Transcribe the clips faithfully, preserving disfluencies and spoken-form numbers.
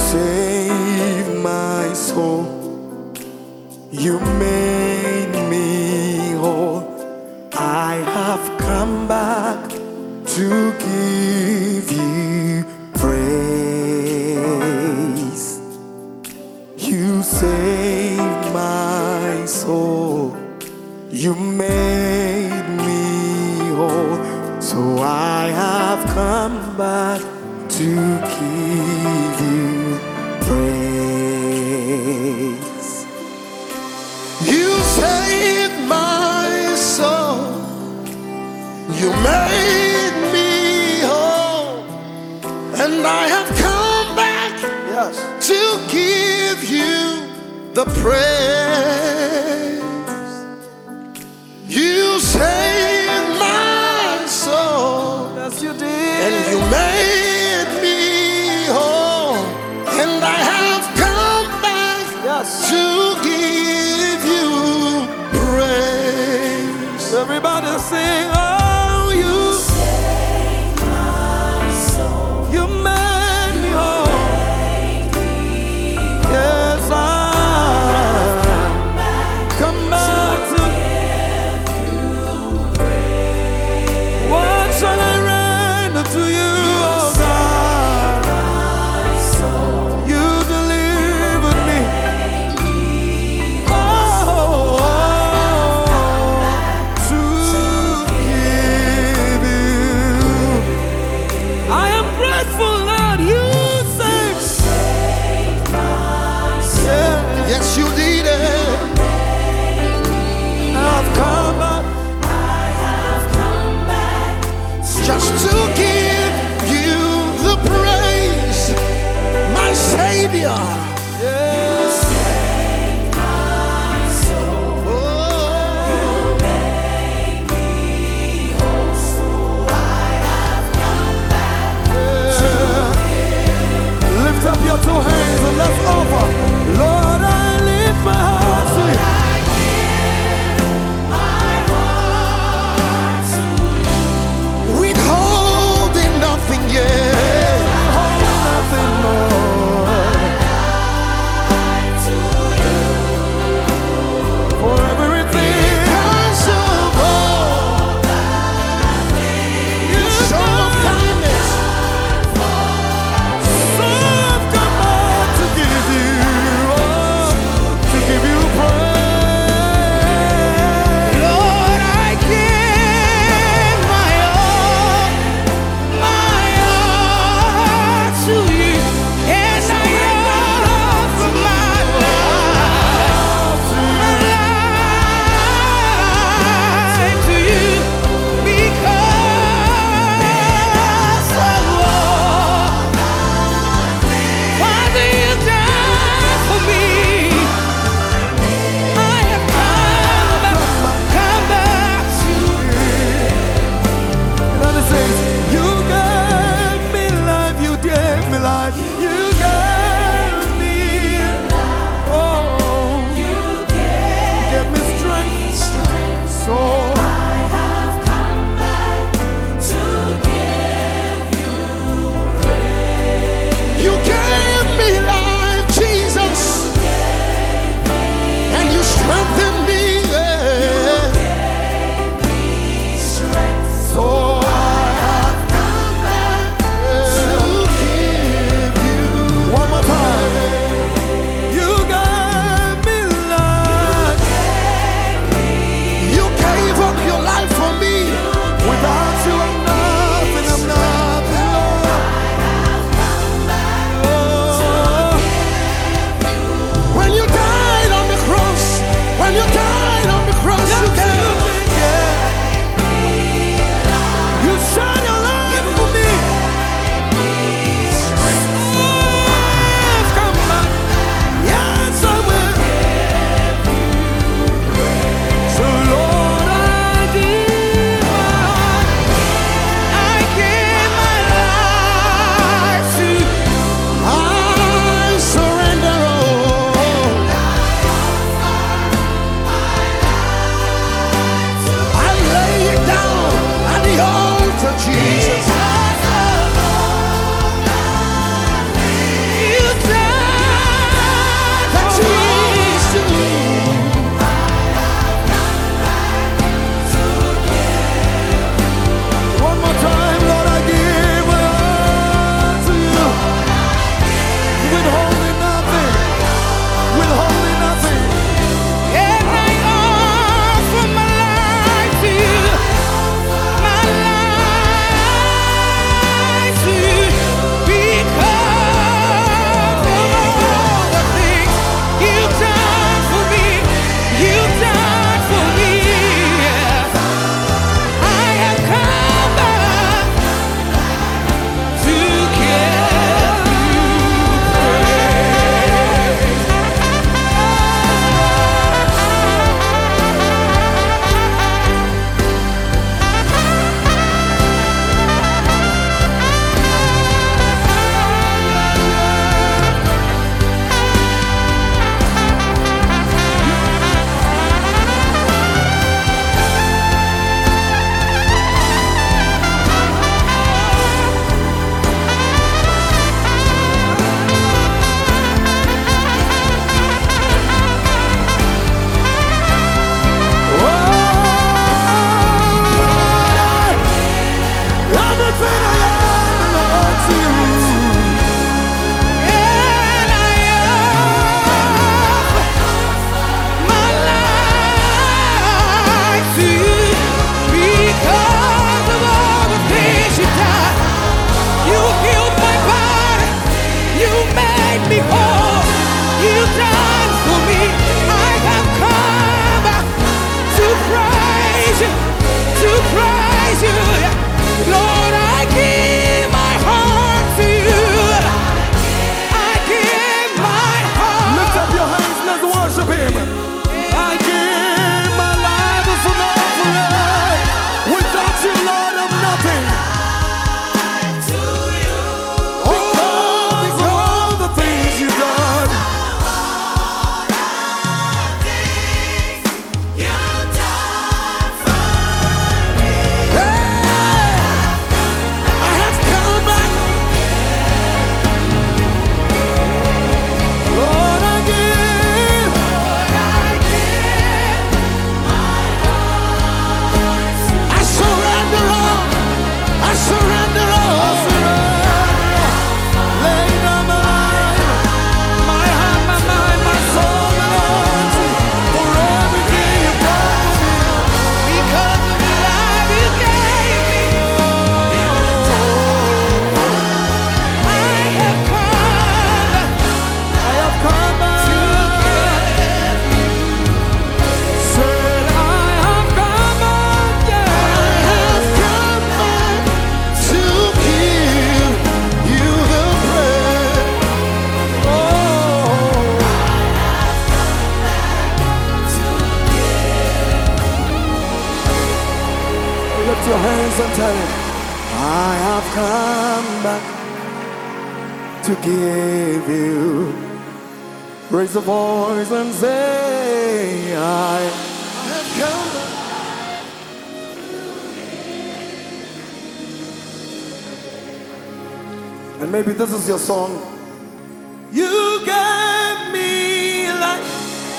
saved my soul. You made me whole. I have come back to give you praise. You saved my soul. You made me whole. So I have come back to give you praise. You saved my soul. You made me whole. And I have come back, yes, to give you the praise. You saved my soul. Yes, you did. And you made me whole. And I have come back, yes, to give you praise. Everybody sing, oh, you saved my soul. You made me whole. Yes, I come back to give you praise. What shall I render to you, oh God? You delivered me. Oh, to give lift your hands and tell him, I have come back to give you. Raise the voice and say, I have come back. And maybe this is your song. You gave me life.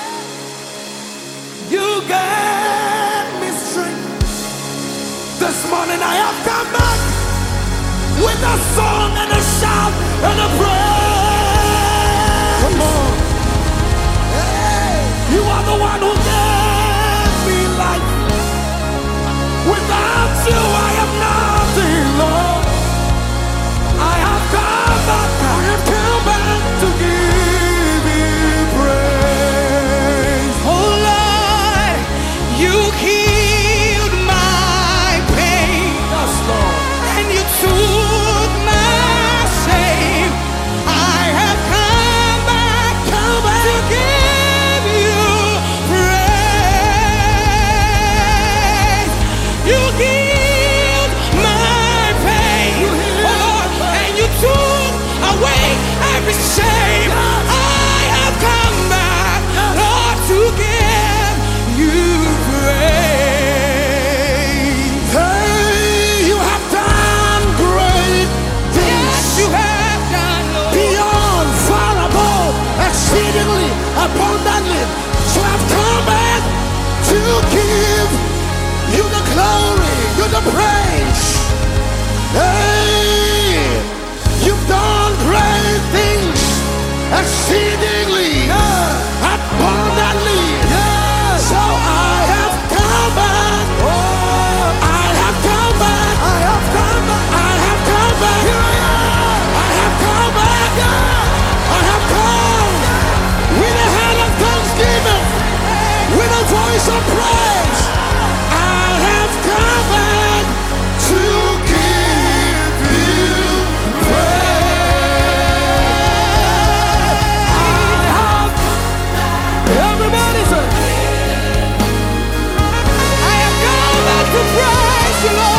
You gave me strength. This morning I have come back with a song and a shout and a praise. Come on. Hey. You are the one who gave me life. Without you I am nothing, Lord. I have come back, I have come back to give you praise. Oh Lord, you healed my pain. Yes, Lord. And you took my shame. I have come back, come back to give you praise. You healed my pain, oh Lord, and you took away every shame. I have come back, Lord, to give you praise. Hey, you have done great things. Yes, you have done, Lord. Beyond, far above, exceedingly, abundantly. So I've come back to give you the glory, you the praise. Hey, you've done great things, exceedingly, abundantly. So I have come back. I have come back. I have come back. I have come back. Here I am. I have come back. I have come with a hand of thanksgiving, with a voice of praise. I have come back to give you praise. I have. Everybody say, I have come back to praise you, Lord.